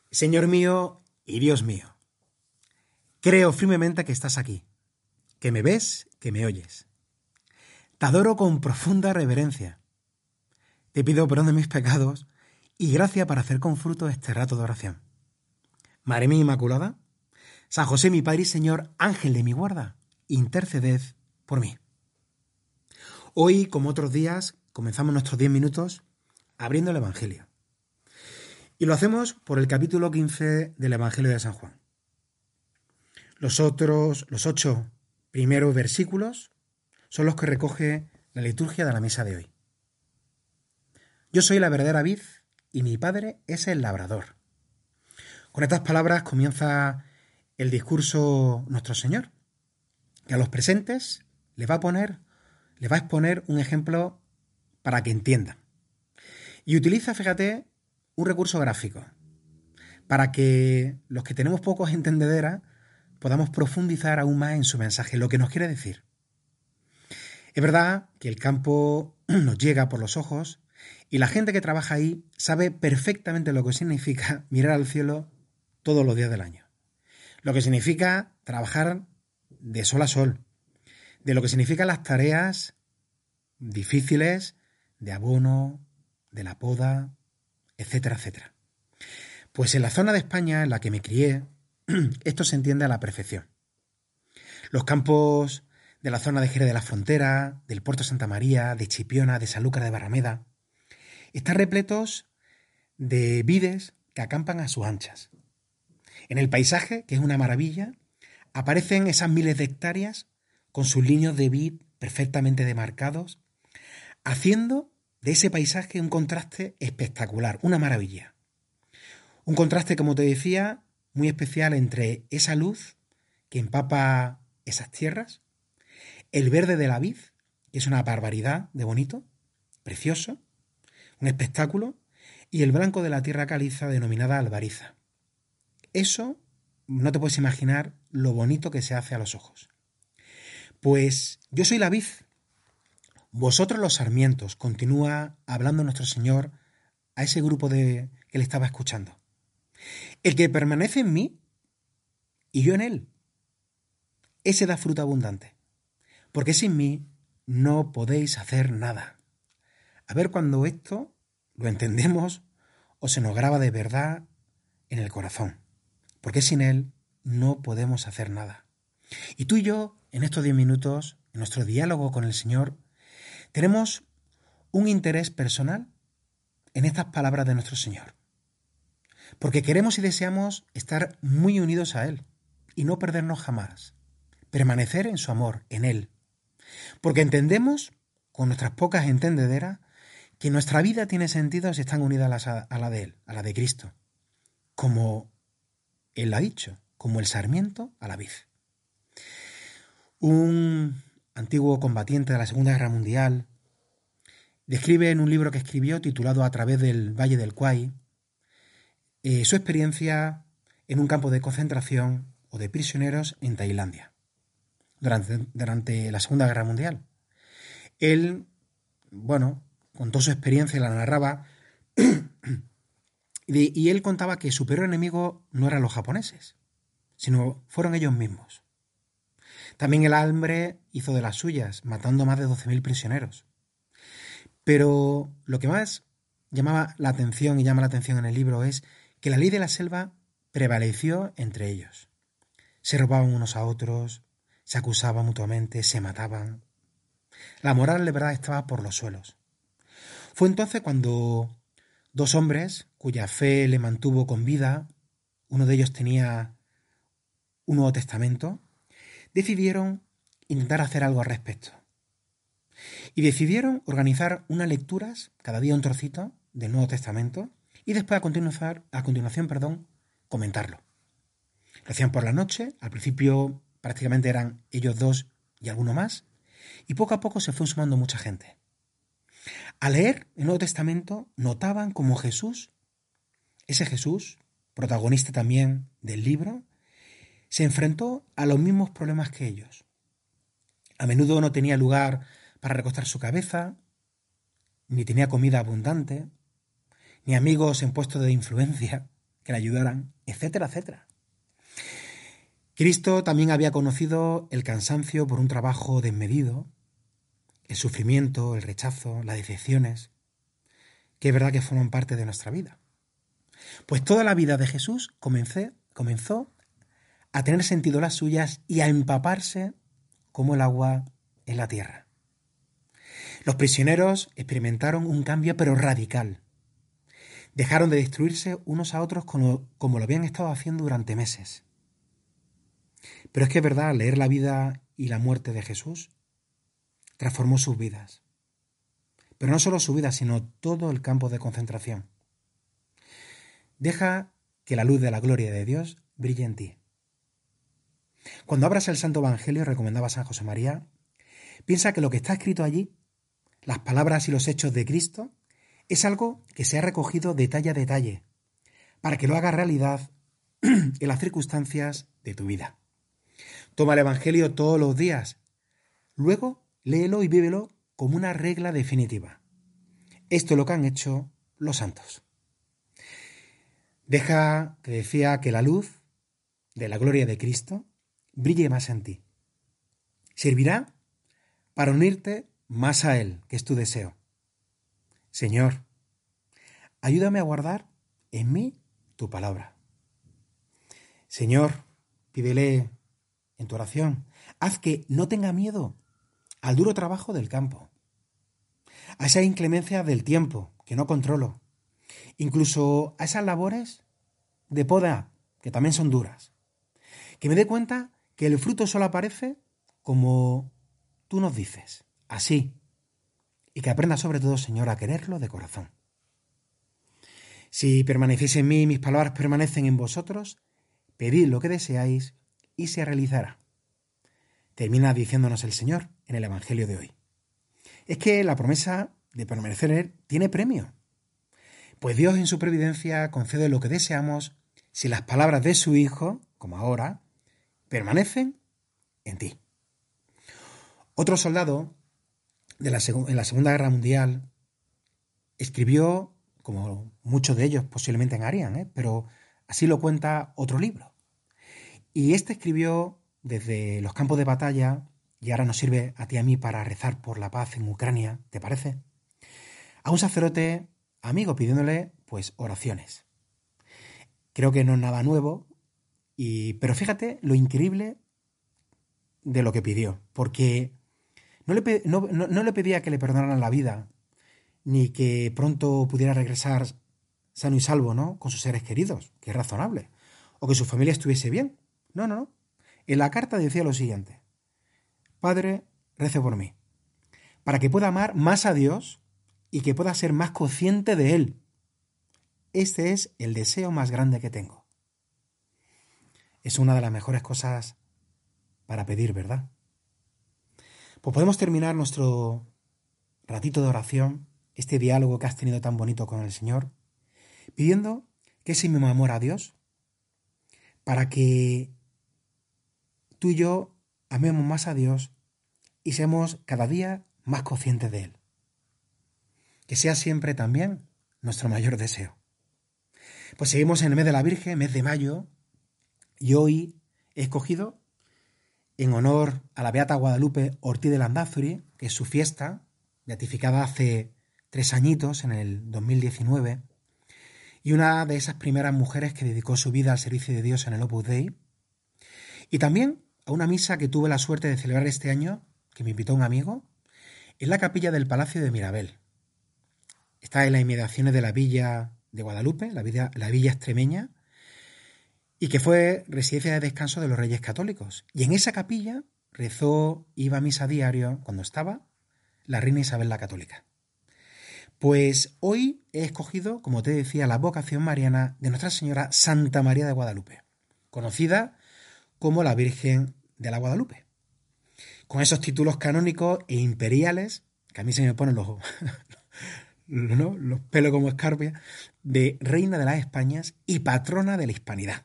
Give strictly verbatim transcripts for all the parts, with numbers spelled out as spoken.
Señor mío y Dios mío, creo firmemente que estás aquí, que me ves, que me oyes. Te adoro con profunda reverencia. Te pido perdón de mis pecados y gracia para hacer con fruto este rato de oración. Madre mía Inmaculada, San José mi Padre y Señor, ángel de mi guarda, interceded por mí. Hoy, como otros días, comenzamos nuestros diez minutos abriendo el Evangelio. Y lo hacemos por el capítulo quince del Evangelio de San Juan. Los otros, los ocho primeros versículos son los que recoge la liturgia de la misa de hoy. Yo soy la verdadera vid y mi Padre es el labrador. Con estas palabras comienza el discurso nuestro Señor, que a los presentes les va a poner, les va a exponer un ejemplo para que entiendan. Y utiliza, fíjate, un recurso gráfico, para que los que tenemos pocos entendederas podamos profundizar aún más en su mensaje, lo que nos quiere decir. Es verdad que el campo nos llega por los ojos y la gente que trabaja ahí sabe perfectamente lo que significa mirar al cielo todos los días del año. Lo que significa trabajar de sol a sol, de lo que significan las tareas difíciles de abono, de la poda, etcétera, etcétera. Pues en la zona de España en la que me crié, esto se entiende a la perfección. Los campos de la zona de Jerez de la Frontera, del Puerto Santa María, de Chipiona, de Sanlúcar de Barrameda, están repletos de vides que acampan a sus anchas. En el paisaje, que es una maravilla, aparecen esas miles de hectáreas con sus líneas de vid perfectamente demarcados, haciendo de ese paisaje un contraste espectacular, una maravilla. Un contraste, como te decía, muy especial entre esa luz que empapa esas tierras, el verde de la vid, que es una barbaridad de bonito, precioso, un espectáculo, y el blanco de la tierra caliza denominada albariza. Eso no te puedes imaginar lo bonito que se hace a los ojos. Pues yo soy la vid, vosotros los sarmientos, continúa hablando nuestro Señor a ese grupo de que le estaba escuchando. El que permanece en mí y yo en él, ese da fruto abundante, porque sin mí no podéis hacer nada. A ver cuando esto lo entendemos o se nos graba de verdad en el corazón, porque sin él no podemos hacer nada. Y tú y yo, en estos diez minutos, en nuestro diálogo con el Señor, tenemos un interés personal en estas palabras de nuestro Señor, porque queremos y deseamos estar muy unidos a Él y no perdernos jamás, permanecer en su amor, en Él, porque entendemos, con nuestras pocas entendederas, que nuestra vida tiene sentido si están unidas a la de Él, a la de Cristo, como Él ha dicho, como el sarmiento a la vid. Un antiguo combatiente de la Segunda Guerra Mundial describe en un libro que escribió titulado A través del Valle del Kwai eh, su experiencia en un campo de concentración o de prisioneros en Tailandia durante, durante la Segunda Guerra Mundial. Él, bueno, contó su experiencia y la narraba y, y él contaba que su peor enemigo no eran los japoneses, sino fueron ellos mismos. También el hambre hizo de las suyas, matando a más de doce mil prisioneros. Pero lo que más llamaba la atención y llama la atención en el libro es que la ley de la selva prevaleció entre ellos. Se robaban unos a otros, se acusaban mutuamente, se mataban. La moral de verdad estaba por los suelos. Fue entonces cuando dos hombres, cuya fe le mantuvo con vida, uno de ellos tenía un Nuevo Testamento, decidieron intentar hacer algo al respecto. Y decidieron organizar unas lecturas, cada día un trocito, del Nuevo Testamento, y después a continuación, a continuación perdón, comentarlo. Lo hacían por la noche, al principio prácticamente eran ellos dos y alguno más, y poco a poco se fue sumando mucha gente. Al leer el Nuevo Testamento notaban cómo Jesús, ese Jesús, protagonista también del libro, se enfrentó a los mismos problemas que ellos. A menudo no tenía lugar para recostar su cabeza, ni tenía comida abundante, ni amigos en puestos de influencia, que le ayudaran, etcétera, etcétera. Cristo también había conocido el cansancio por un trabajo desmedido, el sufrimiento, el rechazo, las decepciones, que es verdad que forman parte de nuestra vida. Pues toda la vida de Jesús comencé, comenzó a tener sentido las suyas y a empaparse como el agua en la tierra. Los prisioneros experimentaron un cambio pero radical. Dejaron de destruirse unos a otros como, como lo habían estado haciendo durante meses. Pero es que es verdad, leer la vida y la muerte de Jesús transformó sus vidas. Pero no solo su vida, sino todo el campo de concentración. Deja que la luz de la gloria de Dios brille en ti. Cuando abras el Santo Evangelio, recomendaba San José María, piensa que lo que está escrito allí, las palabras y los hechos de Cristo, es algo que se ha recogido detalle a detalle, para que lo haga realidad en las circunstancias de tu vida. Toma el Evangelio todos los días, luego léelo y vívelo como una regla definitiva. Esto es lo que han hecho los santos. Deja, te decía, que la luz de la gloria de Cristo brille más en ti. Servirá para unirte más a Él, que es tu deseo. Señor, ayúdame a guardar en mí tu palabra. Señor, pídele en tu oración, haz que no tenga miedo al duro trabajo del campo, a esa inclemencia del tiempo que no controlo, incluso a esas labores de poda que también son duras. Que me dé cuenta que el fruto solo aparece como tú nos dices, así, y que aprenda sobre todo, Señor, a quererlo de corazón. Si permanecéis en mí y mis palabras permanecen en vosotros, pedid lo que deseáis y se realizará. Termina diciéndonos el Señor en el Evangelio de hoy. Es que la promesa de permanecer en Él tiene premio. Pues Dios en su providencia concede lo que deseamos si las palabras de su Hijo, como ahora, permanecen en ti. Otro soldado de la seg- en la Segunda Guerra Mundial escribió, como muchos de ellos posiblemente harían, ¿eh? pero así lo cuenta otro libro. Y este escribió desde los campos de batalla, y ahora nos sirve a ti y a mí para rezar por la paz en Ucrania, ¿te parece? A un sacerdote amigo pidiéndole pues oraciones. Creo que no es nada nuevo, y, pero fíjate lo increíble de lo que pidió, porque no le, pe- no, no, no le pedía que le perdonaran la vida, ni que pronto pudiera regresar sano y salvo, ¿no?, con sus seres queridos, que es razonable, o que su familia estuviese bien. No, no, no. En la carta decía lo siguiente: Padre, rece por mí, para que pueda amar más a Dios y que pueda ser más consciente de Él. Este es el deseo más grande que tengo. Es una de las mejores cosas para pedir, ¿verdad? Pues podemos terminar nuestro ratito de oración, este diálogo que has tenido tan bonito con el Señor, pidiendo que ese mismo amor a Dios, para que tú y yo amemos más a Dios y seamos cada día más conscientes de Él. Que sea siempre también nuestro mayor deseo. Pues seguimos en el mes de la Virgen, mes de mayo, y hoy he escogido, en honor a la Beata Guadalupe Ortiz de Landázuri, que es su fiesta, beatificada hace tres añitos, en el dos mil diecinueve, y una de esas primeras mujeres que dedicó su vida al servicio de Dios en el Opus Dei, y también a una misa que tuve la suerte de celebrar este año, que me invitó un amigo, en la capilla del Palacio de Mirabel. Está en las inmediaciones de la villa de Guadalupe, la villa, la villa extremeña, y que fue residencia de descanso de los Reyes Católicos. Y en esa capilla rezó, iba a misa diario, cuando estaba la reina Isabel la Católica. Pues hoy he escogido, como te decía, la vocación mariana de Nuestra Señora Santa María de Guadalupe, conocida como la Virgen de la Guadalupe. Con esos títulos canónicos e imperiales, que a mí se me ponen los, ¿no?, los pelos como escarpia, de Reina de las Españas y Patrona de la Hispanidad.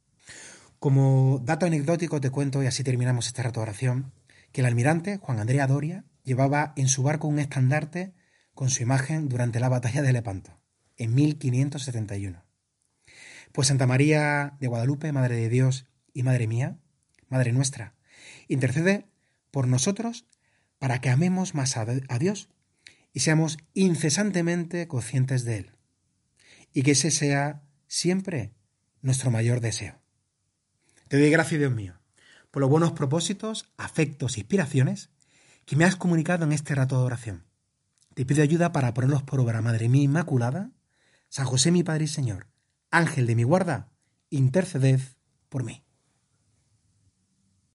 Como dato anecdótico te cuento, y así terminamos esta rato de oración, que el almirante Juan Andrea Doria llevaba en su barco un estandarte con su imagen durante la batalla de Lepanto, en mil quinientos setenta y uno. Pues Santa María de Guadalupe, Madre de Dios y Madre mía, Madre nuestra, intercede por nosotros para que amemos más a Dios y seamos incesantemente conscientes de Él. Y que ese sea siempre nuestro mayor deseo. Te doy gracias, Dios mío, por los buenos propósitos, afectos e inspiraciones que me has comunicado en este rato de oración. Te pido ayuda para ponerlos por obra, Madre mía Inmaculada, San José mi Padre y Señor, Ángel de mi guarda, interceded por mí.